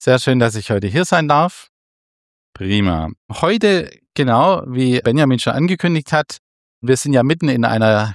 Sehr schön, dass ich heute hier sein darf. Prima. Heute, genau wie Benjamin schon angekündigt hat, wir sind ja mitten in einer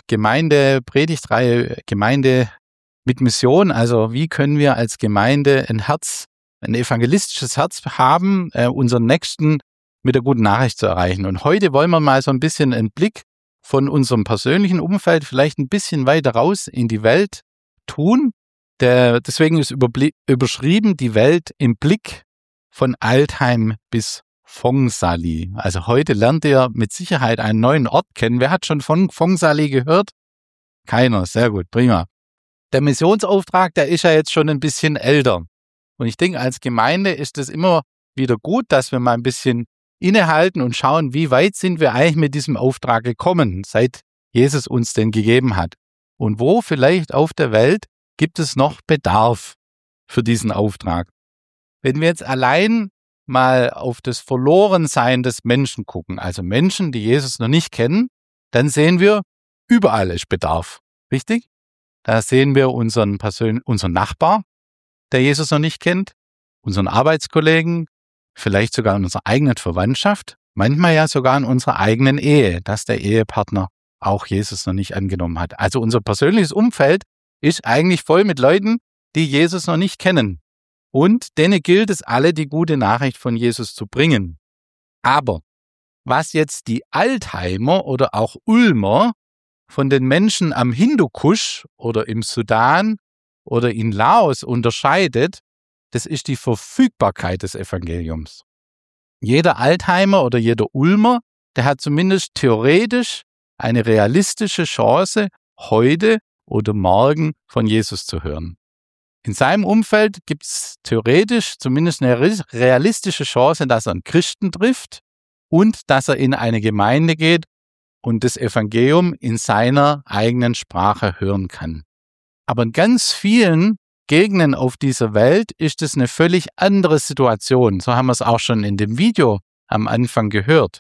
Predigtreihe Gemeinde mit Mission. Also wie können wir als Gemeinde ein evangelistisches Herz haben, unseren Nächsten mit der guten Nachricht zu erreichen. Und heute wollen wir mal so ein bisschen einen Blick von unserem persönlichen Umfeld vielleicht ein bisschen weiter raus in die Welt tun. Deswegen ist überschrieben die Welt im Blick von Altheim bis Vongsali. Also heute lernt ihr mit Sicherheit einen neuen Ort kennen. Wer hat schon von Vongsali gehört? Keiner. Sehr gut, prima. Der Missionsauftrag, der ist ja jetzt schon ein bisschen älter. Und ich denke, als Gemeinde ist es immer wieder gut, dass wir mal ein bisschen innehalten und schauen, wie weit sind wir eigentlich mit diesem Auftrag gekommen, seit Jesus uns den gegeben hat. Und wo vielleicht auf der Welt gibt es noch Bedarf für diesen Auftrag. Wenn wir jetzt allein mal auf das Verlorensein des Menschen gucken, also Menschen, die Jesus noch nicht kennen, dann sehen wir, überall ist Bedarf. Richtig? Da sehen wir unseren Nachbar, der Jesus noch nicht kennt, unseren Arbeitskollegen, vielleicht sogar in unserer eigenen Verwandtschaft, manchmal ja sogar in unserer eigenen Ehe, dass der Ehepartner auch Jesus noch nicht angenommen hat. Also unser persönliches Umfeld ist eigentlich voll mit Leuten, die Jesus noch nicht kennen. Und denen gilt es alle, die gute Nachricht von Jesus zu bringen. Aber was jetzt die Altheimer oder auch Ulmer von den Menschen am Hindukusch oder im Sudan oder in Laos unterscheidet, das ist die Verfügbarkeit des Evangeliums. Jeder Altheimer oder jeder Ulmer, der hat zumindest theoretisch eine realistische Chance, heute oder morgen von Jesus zu hören. In seinem Umfeld gibt es theoretisch zumindest eine realistische Chance, dass er einen Christen trifft und dass er in eine Gemeinde geht und das Evangelium in seiner eigenen Sprache hören kann. Aber in ganz vielen Gegenden auf dieser Welt ist es eine völlig andere Situation. So haben wir es auch schon in dem Video am Anfang gehört.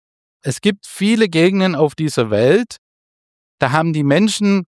Es gibt viele Gegenden auf dieser Welt, da haben die Menschen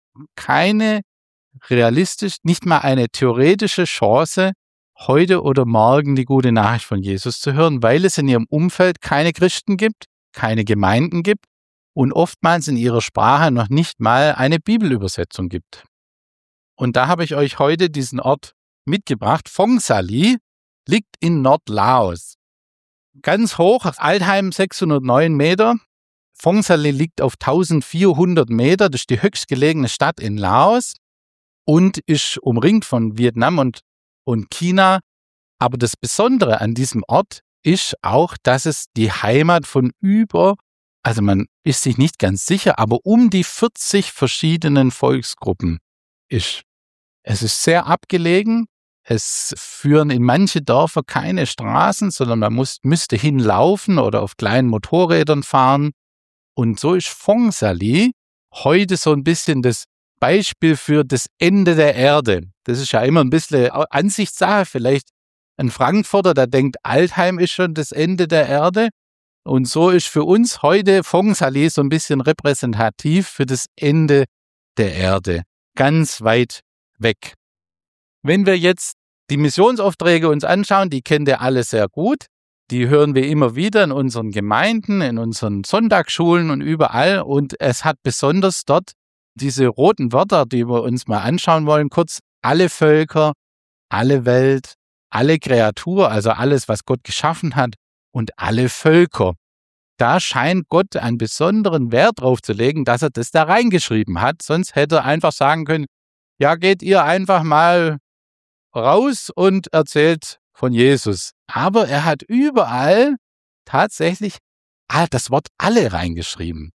nicht mal eine theoretische Chance, heute oder morgen die gute Nachricht von Jesus zu hören, weil es in ihrem Umfeld keine Christen gibt, keine Gemeinden gibt und oftmals in ihrer Sprache noch nicht mal eine Bibelübersetzung gibt. Und da habe ich euch heute diesen Ort mitgebracht. Vongsali liegt in Nordlaos. Ganz hoch, Altheim 609 Meter. Vongsali liegt auf 1400 Meter. Das ist die höchstgelegene Stadt in Laos und ist umringt von Vietnam und China. Aber das Besondere an diesem Ort ist auch, dass es die Heimat von also man ist sich nicht ganz sicher, aber um die 40 verschiedenen Volksgruppen ist. Es ist sehr abgelegen. Es führen in manche Dörfer keine Straßen, sondern man müsste hinlaufen oder auf kleinen Motorrädern fahren. Und so ist Vongsali heute so ein bisschen das Beispiel für das Ende der Erde. Das ist ja immer ein bisschen Ansichtssache. Vielleicht ein Frankfurter, der denkt, Altheim ist schon das Ende der Erde. Und so ist für uns heute Vongsali so ein bisschen repräsentativ für das Ende der Erde. Ganz weit weg. Wenn wir jetzt die Missionsaufträge uns anschauen, die kennt ihr alle sehr gut. Die hören wir immer wieder in unseren Gemeinden, in unseren Sonntagsschulen und überall. Und es hat besonders dort diese roten Wörter, die wir uns mal anschauen wollen, kurz alle Völker, alle Welt, alle Kreatur, also alles, was Gott geschaffen hat und alle Völker. Da scheint Gott einen besonderen Wert drauf zu legen, dass er das da reingeschrieben hat. Sonst hätte er einfach sagen können, ja, geht ihr einfach mal raus und erzählt von Jesus. Aber er hat überall tatsächlich das Wort alle reingeschrieben.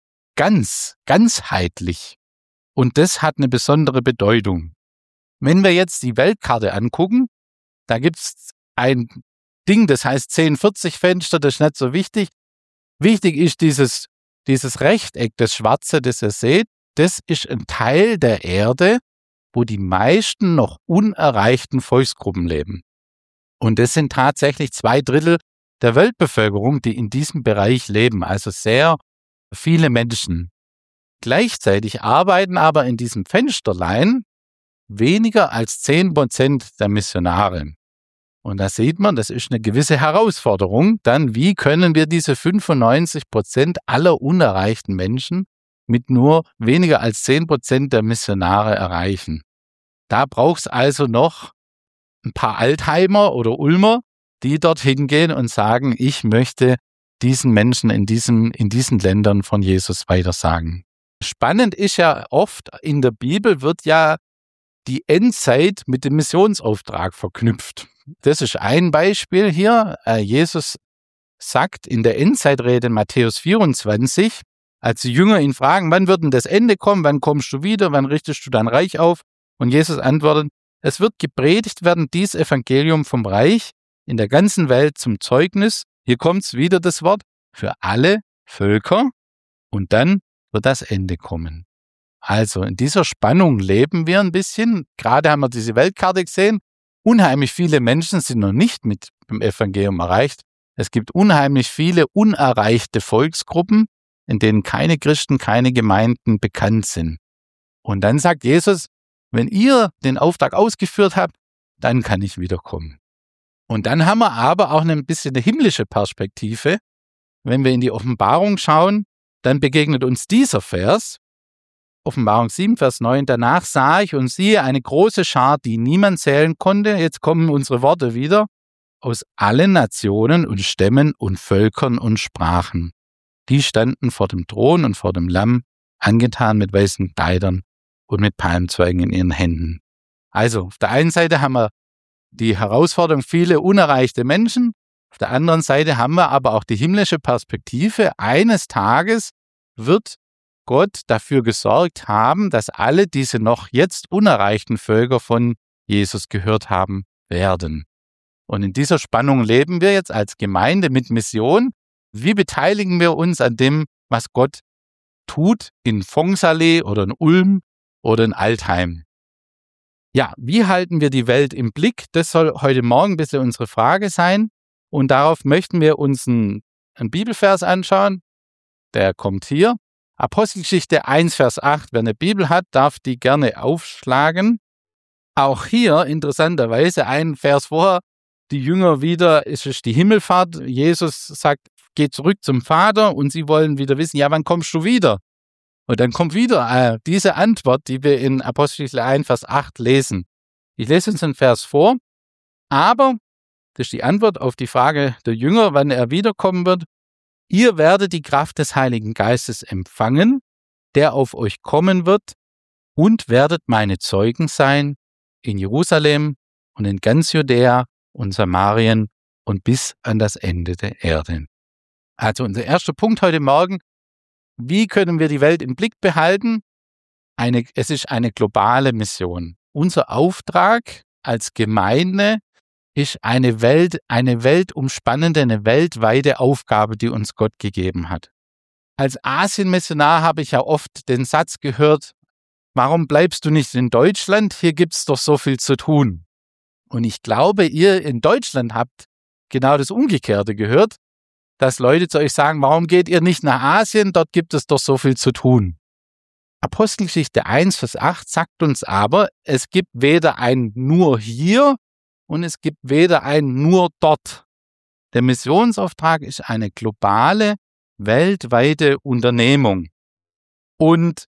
Ganzheitlich. Und das hat eine besondere Bedeutung. Wenn wir jetzt die Weltkarte angucken, da gibt es ein Ding, das heißt 1040-Fenster, das ist nicht so wichtig. Wichtig ist dieses Rechteck, das Schwarze, das ihr seht, das ist ein Teil der Erde, wo die meisten noch unerreichten Volksgruppen leben. Und das sind tatsächlich 2/3 der Weltbevölkerung, die in diesem Bereich leben, also sehr viele Menschen. Gleichzeitig arbeiten aber in diesem Fensterlein weniger als 10% der Missionare. Und da sieht man, das ist eine gewisse Herausforderung. Dann, wie können wir diese 95% aller unerreichten Menschen mit nur weniger als 10% der Missionare erreichen? Da braucht es also noch ein paar Altheimer oder Ulmer, die dorthin gehen und sagen, ich möchte diesen Menschen in diesen Ländern von Jesus weitersagen. Spannend ist ja oft, in der Bibel wird ja die Endzeit mit dem Missionsauftrag verknüpft. Das ist ein Beispiel hier. Jesus sagt in der Endzeitrede in Matthäus 24, als die Jünger ihn fragen, wann wird denn das Ende kommen, wann kommst du wieder, wann richtest du dein Reich auf? Und Jesus antwortet, es wird gepredigt werden, dies Evangelium vom Reich in der ganzen Welt zum Zeugnis, hier kommt's wieder das Wort, für alle Völker und dann wird das Ende kommen. Also in dieser Spannung leben wir ein bisschen. Gerade haben wir diese Weltkarte gesehen. Unheimlich viele Menschen sind noch nicht mit dem Evangelium erreicht. Es gibt unheimlich viele unerreichte Volksgruppen, in denen keine Christen, keine Gemeinden bekannt sind. Und dann sagt Jesus, wenn ihr den Auftrag ausgeführt habt, dann kann ich wiederkommen. Und dann haben wir aber auch ein bisschen eine himmlische Perspektive. Wenn wir in die Offenbarung schauen, dann begegnet uns dieser Vers, Offenbarung 7, Vers 9, danach sah ich und siehe eine große Schar, die niemand zählen konnte, jetzt kommen unsere Worte wieder, aus allen Nationen und Stämmen und Völkern und Sprachen. Die standen vor dem Thron und vor dem Lamm, angetan mit weißen Kleidern und mit Palmzweigen in ihren Händen. Also, auf der einen Seite haben wir die Herausforderung, viele unerreichte Menschen, auf der anderen Seite haben wir aber auch die himmlische Perspektive. Eines Tages wird Gott dafür gesorgt haben, dass alle diese noch jetzt unerreichten Völker von Jesus gehört haben werden. Und in dieser Spannung leben wir jetzt als Gemeinde mit Mission. Wie beteiligen wir uns an dem, was Gott tut in Vongsalee oder in Ulm oder in Altheim? Ja, wie halten wir die Welt im Blick? Das soll heute Morgen ein bisschen unsere Frage sein. Und darauf möchten wir uns einen Bibelvers anschauen. Der kommt hier. Apostelgeschichte 1, Vers 8. Wer eine Bibel hat, darf die gerne aufschlagen. Auch hier interessanterweise ein Vers vorher. Die Jünger wieder, es ist die Himmelfahrt. Jesus sagt, geh zurück zum Vater und sie wollen wieder wissen, ja, wann kommst du wieder? Und dann kommt wieder diese Antwort, die wir in Apostelgeschichte 1, Vers 8 lesen. Ich lese uns einen Vers vor. Aber, das ist die Antwort auf die Frage der Jünger, wann er wiederkommen wird. Ihr werdet die Kraft des Heiligen Geistes empfangen, der auf euch kommen wird, und werdet meine Zeugen sein in Jerusalem und in ganz Judäa und Samarien und bis an das Ende der Erde. Also unser erster Punkt heute Morgen, wie können wir die Welt im Blick behalten? Es ist eine globale Mission. Unser Auftrag als Gemeinde ist eine weltumspannende, eine weltweite Aufgabe, die uns Gott gegeben hat. Als Asienmissionar habe ich ja oft den Satz gehört, warum bleibst du nicht in Deutschland? Hier gibt es doch so viel zu tun. Und ich glaube, ihr in Deutschland habt genau das Umgekehrte gehört, dass Leute zu euch sagen, warum geht ihr nicht nach Asien? Dort gibt es doch so viel zu tun. Apostelgeschichte 1, Vers 8 sagt uns aber, es gibt weder ein nur hier und es gibt weder ein nur dort. Der Missionsauftrag ist eine globale, weltweite Unternehmung. Und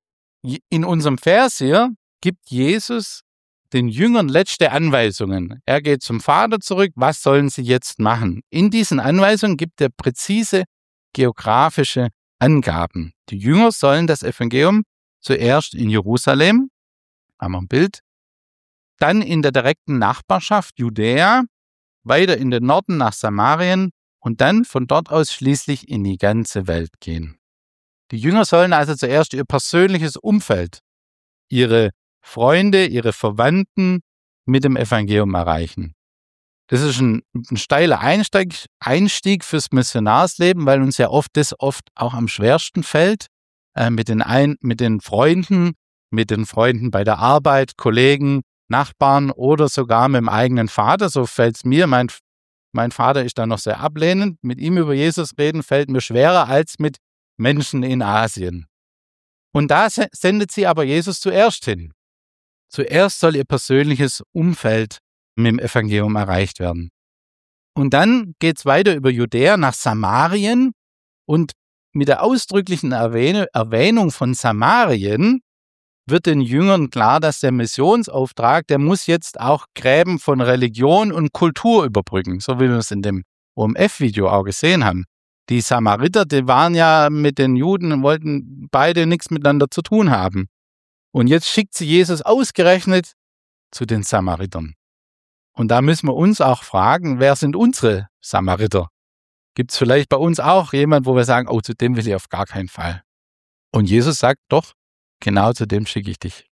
in unserem Vers hier gibt Jesus den Jüngern letzte Anweisungen. Er geht zum Vater zurück, was sollen sie jetzt machen? In diesen Anweisungen gibt er präzise geografische Angaben. Die Jünger sollen das Evangelium zuerst in Jerusalem, haben wir ein Bild, dann in der direkten Nachbarschaft Judäa, weiter in den Norden nach Samarien und dann von dort aus schließlich in die ganze Welt gehen. Die Jünger sollen also zuerst ihr persönliches Umfeld, ihre Freunde, ihre Verwandten mit dem Evangelium erreichen. Das ist ein steiler Einstieg fürs Missionarsleben, weil uns ja oft auch am schwersten fällt, mit den Freunden bei der Arbeit, Kollegen, Nachbarn oder sogar mit dem eigenen Vater. So fällt es mir. Mein Vater ist da noch sehr ablehnend. Mit ihm über Jesus reden fällt mir schwerer als mit Menschen in Asien. Und da sendet sie aber Jesus zuerst hin. Zuerst soll ihr persönliches Umfeld mit dem Evangelium erreicht werden. Und dann geht es weiter über Judäa nach Samarien und mit der ausdrücklichen Erwähnung von Samarien wird den Jüngern klar, dass der Missionsauftrag, der muss jetzt auch Gräben von Religion und Kultur überbrücken, so wie wir es in dem OMF-Video auch gesehen haben. Die Samariter, die waren ja mit den Juden und wollten beide nichts miteinander zu tun haben. Und jetzt schickt sie Jesus ausgerechnet zu den Samaritern. Und da müssen wir uns auch fragen, wer sind unsere Samariter? Gibt es vielleicht bei uns auch jemand, wo wir sagen, oh, zu dem will ich auf gar keinen Fall. Und Jesus sagt, doch, genau zu dem schicke ich dich.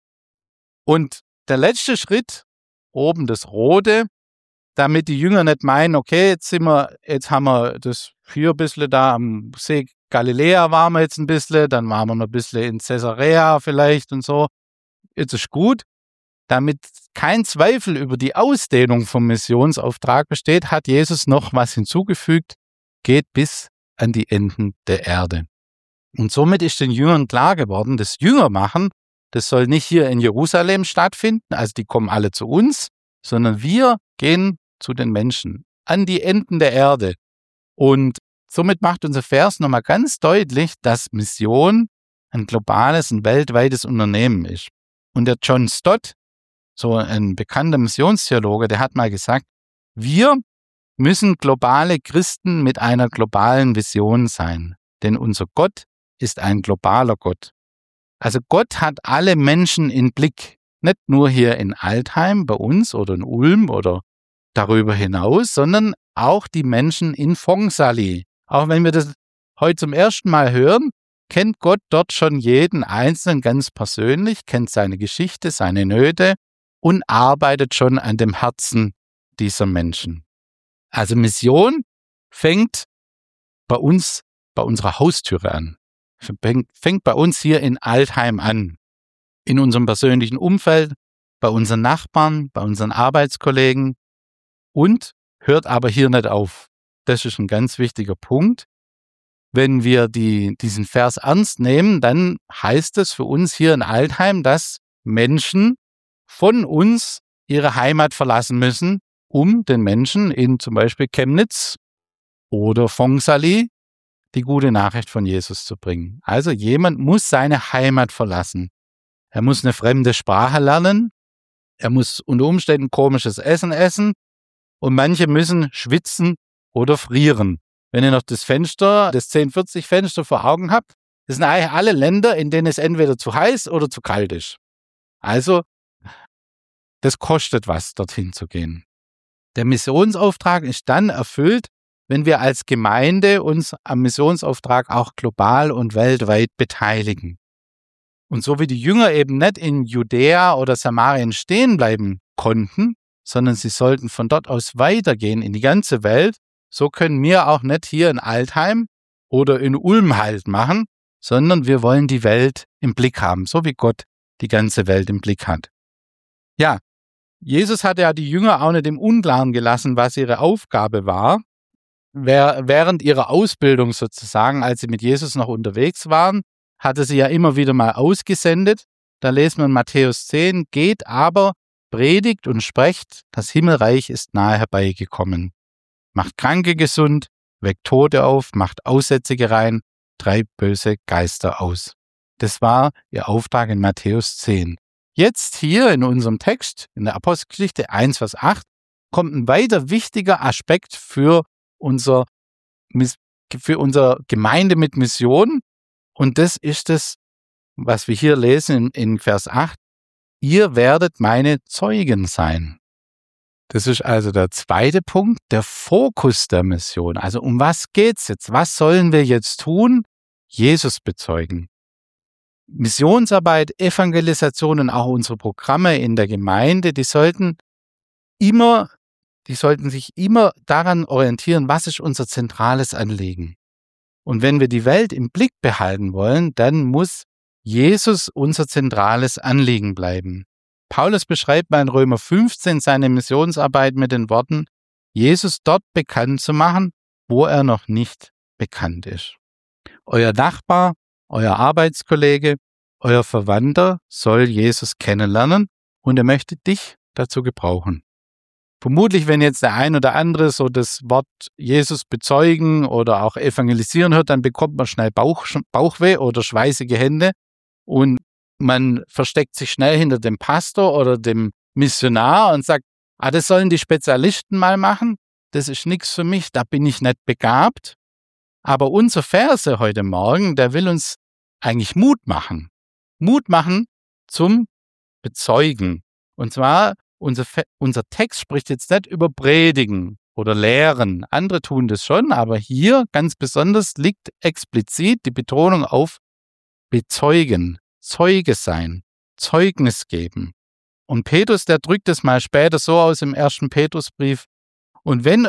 Und der letzte Schritt, oben das Rote, damit die Jünger nicht meinen, okay, jetzt haben wir das hier ein bisschen da am See Galiläa waren wir jetzt ein bisschen, dann waren wir noch ein bisschen in Caesarea vielleicht und so. Jetzt ist gut. Damit kein Zweifel über die Ausdehnung vom Missionsauftrag besteht, hat Jesus noch was hinzugefügt, geht bis an die Enden der Erde. Und somit ist den Jüngern klar geworden, das Jüngermachen, das soll nicht hier in Jerusalem stattfinden, also die kommen alle zu uns, sondern wir gehen zu den Menschen, an die Enden der Erde. Und somit macht unser Vers nochmal ganz deutlich, dass Mission ein globales, ein weltweites Unternehmen ist. Und der John Stott, so ein bekannter Missionstheologe, der hat mal gesagt, wir müssen globale Christen mit einer globalen Vision sein, denn unser Gott ist ein globaler Gott. Also Gott hat alle Menschen im Blick, nicht nur hier in Altheim bei uns oder in Ulm oder darüber hinaus, sondern auch die Menschen in Fongsali. Auch wenn wir das heute zum ersten Mal hören, kennt Gott dort schon jeden Einzelnen ganz persönlich, kennt seine Geschichte, seine Nöte und arbeitet schon an dem Herzen dieser Menschen. Also Mission fängt bei uns, bei unserer Haustüre an. Fängt bei uns hier in Altheim an. In unserem persönlichen Umfeld, bei unseren Nachbarn, bei unseren Arbeitskollegen und hört aber hier nicht auf. Das ist ein ganz wichtiger Punkt. Wenn wir diesen Vers ernst nehmen, dann heißt es für uns hier in Altheim, dass Menschen von uns ihre Heimat verlassen müssen, um den Menschen in zum Beispiel Chemnitz oder Fongsali die gute Nachricht von Jesus zu bringen. Also jemand muss seine Heimat verlassen. Er muss eine fremde Sprache lernen, er muss unter Umständen komisches Essen essen und manche müssen schwitzen oder frieren. Wenn ihr noch das 1040-Fenster vor Augen habt, das sind eigentlich alle Länder, in denen es entweder zu heiß oder zu kalt ist. Also, das kostet was, dorthin zu gehen. Der Missionsauftrag ist dann erfüllt, wenn wir als Gemeinde uns am Missionsauftrag auch global und weltweit beteiligen. Und so wie die Jünger eben nicht in Judäa oder Samarien stehen bleiben konnten, sondern sie sollten von dort aus weitergehen in die ganze Welt, so können wir auch nicht hier in Altheim oder in Ulm Halt machen, sondern wir wollen die Welt im Blick haben, so wie Gott die ganze Welt im Blick hat. Ja, Jesus hat ja die Jünger auch nicht im Unklaren gelassen, was ihre Aufgabe war. Während ihrer Ausbildung sozusagen, als sie mit Jesus noch unterwegs waren, hatte sie ja immer wieder mal ausgesendet. Da lesen wir in Matthäus 10, geht aber, predigt und sprecht, das Himmelreich ist nahe herbeigekommen. Macht Kranke gesund, weckt Tote auf, macht Aussätzige rein, treibt böse Geister aus. Das war ihr Auftrag in Matthäus 10. Jetzt hier in unserem Text, in der Apostelgeschichte 1, Vers 8, kommt ein weiter wichtiger Aspekt für unsere Gemeinde mit Mission. Und das ist es, was wir hier lesen in Vers 8. Ihr werdet meine Zeugen sein. Das ist also der zweite Punkt, der Fokus der Mission. Also um was geht's jetzt? Was sollen wir jetzt tun? Jesus bezeugen. Missionsarbeit, Evangelisation und auch unsere Programme in der Gemeinde, die sollten sich immer daran orientieren, was ist unser zentrales Anliegen. Und wenn wir die Welt im Blick behalten wollen, dann muss Jesus unser zentrales Anliegen bleiben. Paulus beschreibt mal in Römer 15 seine Missionsarbeit mit den Worten, Jesus dort bekannt zu machen, wo er noch nicht bekannt ist. Euer Nachbar, euer Arbeitskollege, euer Verwandter soll Jesus kennenlernen und er möchte dich dazu gebrauchen. Vermutlich, wenn jetzt der ein oder andere so das Wort Jesus bezeugen oder auch evangelisieren hört, dann bekommt man schnell Bauchweh oder schweißige Hände und man versteckt sich schnell hinter dem Pastor oder dem Missionar und sagt, das sollen die Spezialisten mal machen, das ist nichts für mich, da bin ich nicht begabt. Aber unser Verse heute Morgen, der will uns eigentlich Mut machen. Mut machen zum Bezeugen. Und zwar, unser Text spricht jetzt nicht über Predigen oder Lehren. Andere tun das schon, aber hier ganz besonders liegt explizit die Betonung auf Bezeugen, Zeuge sein, Zeugnis geben. Und Petrus, der drückt es mal später so aus im 1. Petrusbrief, und wenn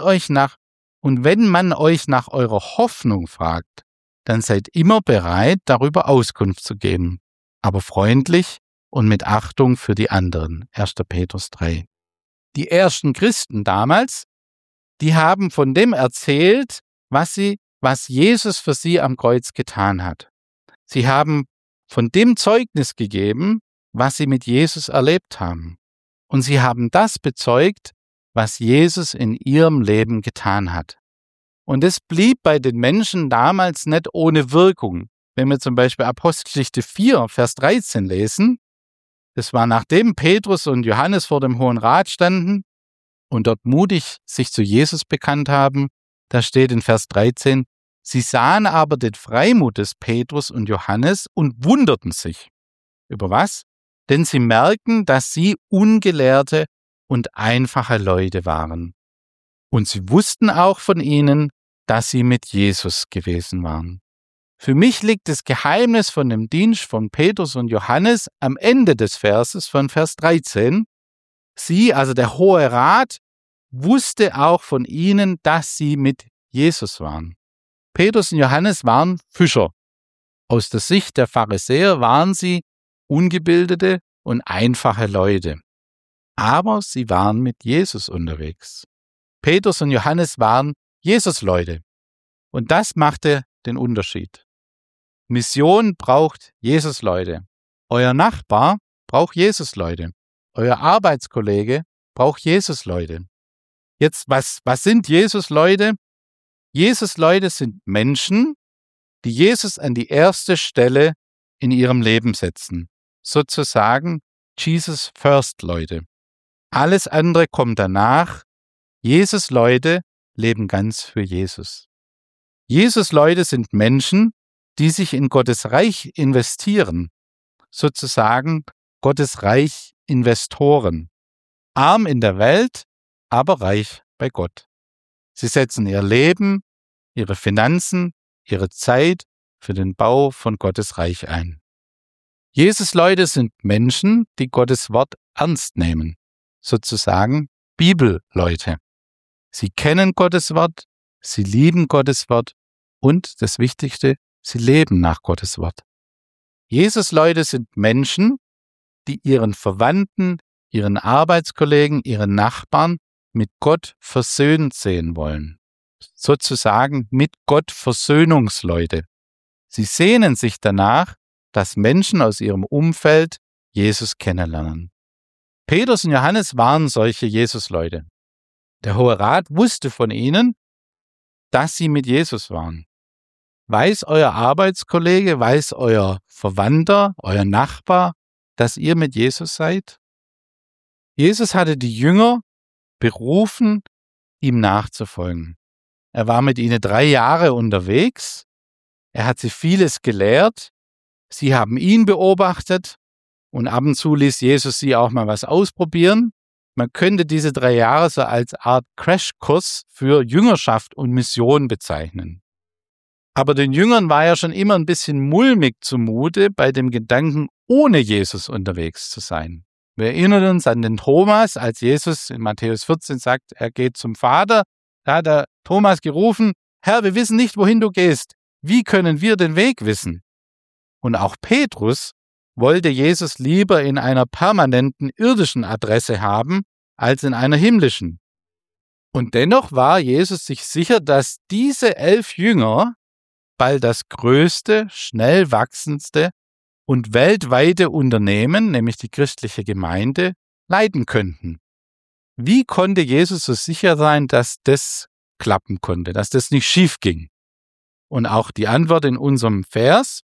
man euch nach eurer Hoffnung fragt, dann seid immer bereit, darüber Auskunft zu geben, aber freundlich und mit Achtung für die anderen. 1. Petrus 3. Die ersten Christen damals, die haben von dem erzählt, was Jesus für sie am Kreuz getan hat. Sie haben von dem Zeugnis gegeben, was sie mit Jesus erlebt haben. Und sie haben das bezeugt, was Jesus in ihrem Leben getan hat. Und es blieb bei den Menschen damals nicht ohne Wirkung. Wenn wir zum Beispiel Apostelgeschichte 4, Vers 13 lesen, das war nachdem Petrus und Johannes vor dem Hohen Rat standen und dort mutig sich zu Jesus bekannt haben, da steht in Vers 13, sie sahen aber den Freimut des Petrus und Johannes und wunderten sich. Über was? Denn sie merkten, dass sie ungelehrte und einfache Leute waren. Und sie wussten auch von ihnen, dass sie mit Jesus gewesen waren. Für mich liegt das Geheimnis von dem Dienst von Petrus und Johannes am Ende des Verses von Vers 13. Sie, also der Hohe Rat, wusste auch von ihnen, dass sie mit Jesus waren. Petrus und Johannes waren Fischer. Aus der Sicht der Pharisäer waren sie ungebildete und einfache Leute. Aber sie waren mit Jesus unterwegs. Petrus und Johannes waren Jesus-Leute. Und das machte den Unterschied. Mission braucht Jesus-Leute. Euer Nachbar braucht Jesus-Leute. Euer Arbeitskollege braucht Jesus-Leute. Jetzt, was sind Jesus-Leute? Jesus-Leute sind Menschen, die Jesus an die erste Stelle in ihrem Leben setzen. Sozusagen Jesus-First-Leute. Alles andere kommt danach. Jesus-Leute leben ganz für Jesus. Jesus-Leute sind Menschen, die sich in Gottes Reich investieren. Sozusagen Gottes Reich-Investoren. Arm in der Welt, aber reich bei Gott. Sie setzen ihr Leben, ihre Finanzen, ihre Zeit für den Bau von Gottes Reich ein. Jesus-Leute sind Menschen, die Gottes Wort ernst nehmen. Sozusagen Bibelleute. Sie kennen Gottes Wort, sie lieben Gottes Wort und das Wichtigste, sie leben nach Gottes Wort. Jesus-Leute sind Menschen, die ihren Verwandten, ihren Arbeitskollegen, ihren Nachbarn mit Gott versöhnt sehen wollen. Sozusagen mit Gott Versöhnungsleute. Sie sehnen sich danach, dass Menschen aus ihrem Umfeld Jesus kennenlernen. Petrus und Johannes waren solche Jesus-Leute. Der Hohe Rat wusste von ihnen, dass sie mit Jesus waren. Weiß euer Arbeitskollege, weiß euer Verwandter, euer Nachbar, dass ihr mit Jesus seid? Jesus hatte die Jünger berufen, ihm nachzufolgen. Er war mit ihnen 3 Jahre unterwegs. Er hat sie vieles gelehrt. Sie haben ihn beobachtet und ab und zu ließ Jesus sie auch mal was ausprobieren. Man könnte diese 3 Jahre so als Art Crashkurs für Jüngerschaft und Mission bezeichnen. Aber den Jüngern war ja schon immer ein bisschen mulmig zumute bei dem Gedanken, ohne Jesus unterwegs zu sein. Wir erinnern uns an den Thomas, als Jesus in Matthäus 14 sagt, er geht zum Vater. Da hat der Thomas gerufen, Herr, wir wissen nicht, wohin du gehst. Wie können wir den Weg wissen? Und auch Petrus wollte Jesus lieber in einer permanenten irdischen Adresse haben, als in einer himmlischen. Und dennoch war Jesus sich sicher, dass diese 11 Jünger bald das größte, schnell wachsendste und weltweite Unternehmen, nämlich die christliche Gemeinde, leiten könnten. Wie konnte Jesus so sicher sein, dass das klappen konnte, dass das nicht schief ging? Und auch die Antwort in unserem Vers: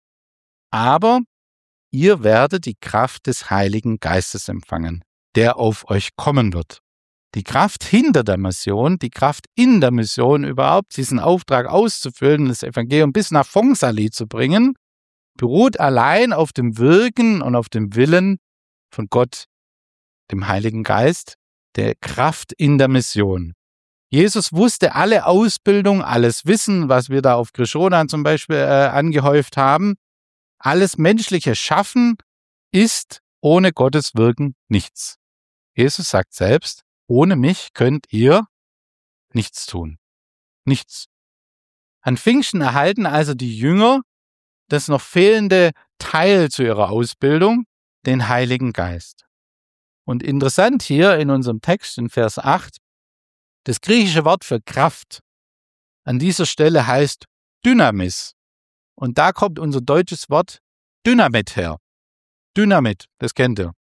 Aber ihr werdet die Kraft des Heiligen Geistes empfangen, der auf euch kommen wird. Die Kraft hinter der Mission, die Kraft in der Mission, überhaupt diesen Auftrag auszufüllen, das Evangelium bis nach Fongsali zu bringen, beruht allein auf dem Wirken und auf dem Willen von Gott, dem Heiligen Geist, der Kraft in der Mission. Jesus wusste alle Ausbildung, alles Wissen, was wir da auf Krishona zum Beispiel angehäuft haben. Alles menschliche Schaffen ist ohne Gottes Wirken nichts. Jesus sagt selbst: Ohne mich könnt ihr nichts tun. Nichts. An Pfingsten erhalten also die Jünger das noch fehlende Teil zu ihrer Ausbildung, den Heiligen Geist. Und interessant hier in unserem Text in Vers 8, das griechische Wort für Kraft an dieser Stelle heißt Dynamis. Und da kommt unser deutsches Wort Dynamit her. Dynamit, das kennt ihr.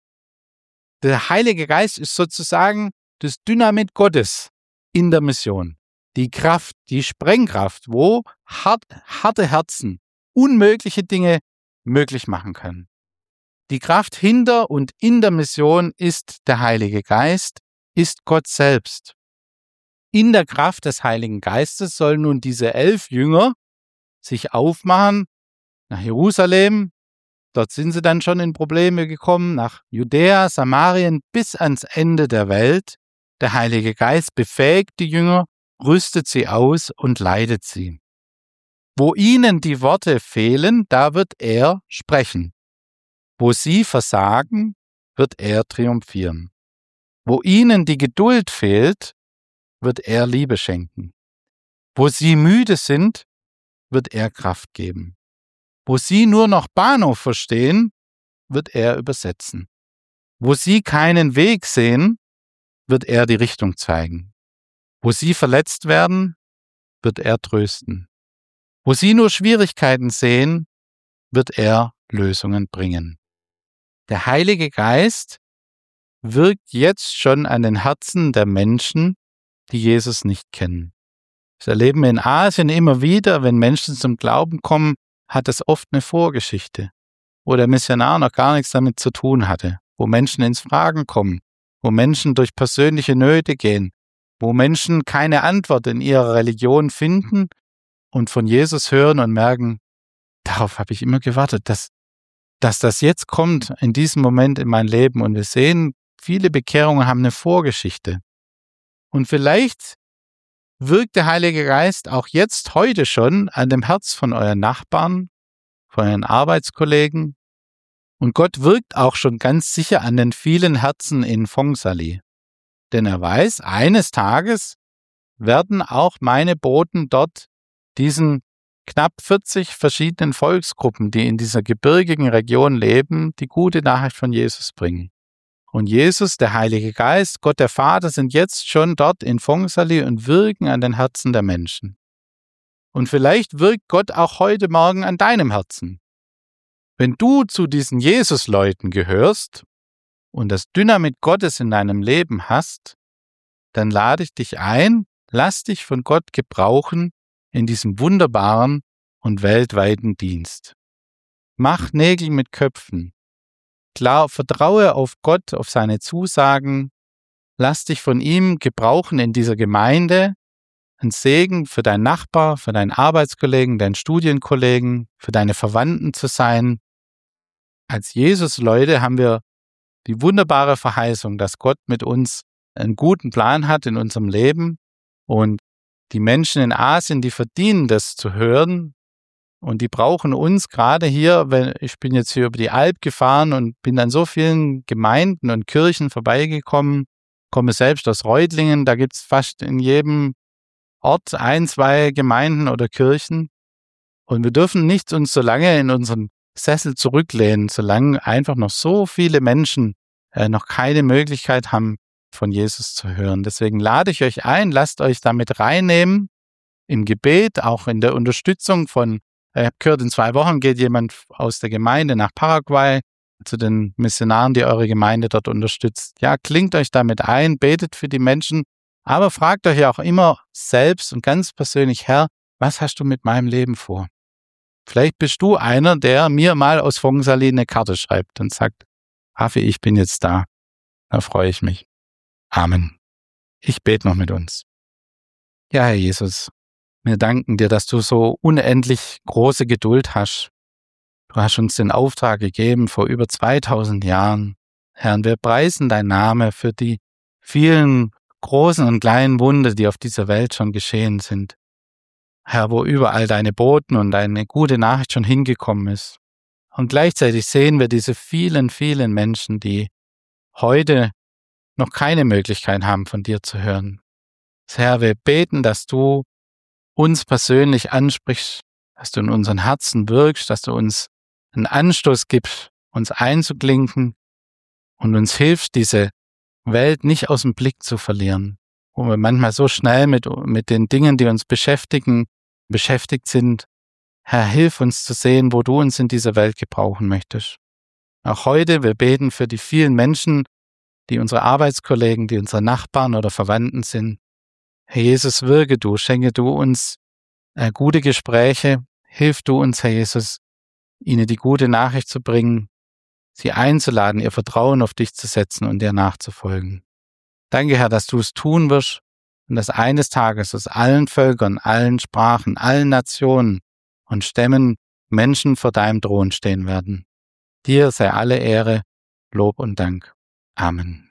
Der Heilige Geist ist sozusagen das Dynamit Gottes in der Mission. Die Kraft, die Sprengkraft, wo harte Herzen unmögliche Dinge möglich machen können. Die Kraft hinter und in der Mission ist der Heilige Geist, ist Gott selbst. In der Kraft des Heiligen Geistes sollen nun diese 11 Jünger sich aufmachen nach Jerusalem. Dort sind sie dann schon in Probleme gekommen, nach Judäa, Samarien bis ans Ende der Welt. Der Heilige Geist befähigt die Jünger, rüstet sie aus und leitet sie. Wo ihnen die Worte fehlen, da wird er sprechen. Wo sie versagen, wird er triumphieren. Wo ihnen die Geduld fehlt, wird er Liebe schenken. Wo sie müde sind, wird er Kraft geben. Wo sie nur noch Bahnhof verstehen, wird er übersetzen. Wo sie keinen Weg sehen, wird er die Richtung zeigen. Wo sie verletzt werden, wird er trösten. Wo sie nur Schwierigkeiten sehen, wird er Lösungen bringen. Der Heilige Geist wirkt jetzt schon an den Herzen der Menschen, die Jesus nicht kennen. Das erleben wir in Asien immer wieder, wenn Menschen zum Glauben kommen, hat es oft eine Vorgeschichte, wo der Missionar noch gar nichts damit zu tun hatte, wo Menschen ins Fragen kommen, wo Menschen durch persönliche Nöte gehen, wo Menschen keine Antwort in ihrer Religion finden und von Jesus hören und merken, darauf habe ich immer gewartet, dass das jetzt kommt in diesem Moment in mein Leben. Und wir sehen, viele Bekehrungen haben eine Vorgeschichte. Und vielleicht wirkt der Heilige Geist auch jetzt heute schon an dem Herz von euren Nachbarn, von euren Arbeitskollegen. Und Gott wirkt auch schon ganz sicher an den vielen Herzen in Fongsali. Denn er weiß, eines Tages werden auch meine Boten dort diesen knapp 40 verschiedenen Volksgruppen, die in dieser gebirgigen Region leben, die gute Nachricht von Jesus bringen. Und Jesus, der Heilige Geist, Gott der Vater sind jetzt schon dort in Fongsali und wirken an den Herzen der Menschen. Und vielleicht wirkt Gott auch heute Morgen an deinem Herzen. Wenn du zu diesen Jesus-Leuten gehörst und das Dynamit Gottes in deinem Leben hast, dann lade ich dich ein, lass dich von Gott gebrauchen in diesem wunderbaren und weltweiten Dienst. Mach Nägel mit Köpfen. Klar, vertraue auf Gott, auf seine Zusagen. Lass dich von ihm gebrauchen in dieser Gemeinde. Ein Segen für deinen Nachbar, für deinen Arbeitskollegen, deinen Studienkollegen, für deine Verwandten zu sein. Als Jesus-Leute haben wir die wunderbare Verheißung, dass Gott mit uns einen guten Plan hat in unserem Leben. Und die Menschen in Asien, die verdienen das zu hören. Und die brauchen uns gerade hier, ich bin jetzt hier über die Alp gefahren und bin an so vielen Gemeinden und Kirchen vorbeigekommen, komme selbst aus Reutlingen, da gibt es fast in jedem Ort 1, 2 Gemeinden oder Kirchen. Und wir dürfen nicht uns so lange in unseren Sessel zurücklehnen, solange einfach noch so viele Menschen noch keine Möglichkeit haben, von Jesus zu hören. Deswegen lade ich euch ein, lasst euch damit reinnehmen, im Gebet, auch in der Unterstützung von, ich habe gehört, in 2 Wochen geht jemand aus der Gemeinde nach Paraguay, zu den Missionaren, die eure Gemeinde dort unterstützt. Ja, klingt euch damit ein, betet für die Menschen, aber fragt euch auch immer selbst und ganz persönlich, Herr, was hast du mit meinem Leben vor? Vielleicht bist du einer, der mir mal aus Vongsaly eine Karte schreibt und sagt, Raffi, ich bin jetzt da. Da freue ich mich. Amen. Ich bete noch mit uns. Ja, Herr Jesus, wir danken dir, dass du so unendlich große Geduld hast. Du hast uns den Auftrag gegeben vor über 2000 Jahren. Herr, und wir preisen deinen Namen für die vielen großen und kleinen Wunder, die auf dieser Welt schon geschehen sind. Herr, wo überall deine Boten und deine gute Nachricht schon hingekommen ist. Und gleichzeitig sehen wir diese vielen, vielen Menschen, die heute noch keine Möglichkeit haben, von dir zu hören. Herr, wir beten, dass du uns persönlich ansprichst, dass du in unseren Herzen wirkst, dass du uns einen Anstoß gibst, uns einzuklinken und uns hilfst, diese Welt nicht aus dem Blick zu verlieren, wo wir manchmal so schnell mit den Dingen, die uns beschäftigt sind. Herr, hilf uns zu sehen, wo du uns in dieser Welt gebrauchen möchtest. Auch heute, wir beten für die vielen Menschen, die unsere Arbeitskollegen, die unsere Nachbarn oder Verwandten sind. Herr Jesus, wirke du, schenke du uns gute Gespräche, hilf du uns, Herr Jesus, ihnen die gute Nachricht zu bringen, sie einzuladen, ihr Vertrauen auf dich zu setzen und dir nachzufolgen. Danke, Herr, dass du es tun wirst und dass eines Tages aus allen Völkern, allen Sprachen, allen Nationen und Stämmen Menschen vor deinem Thron stehen werden. Dir sei alle Ehre, Lob und Dank. Amen.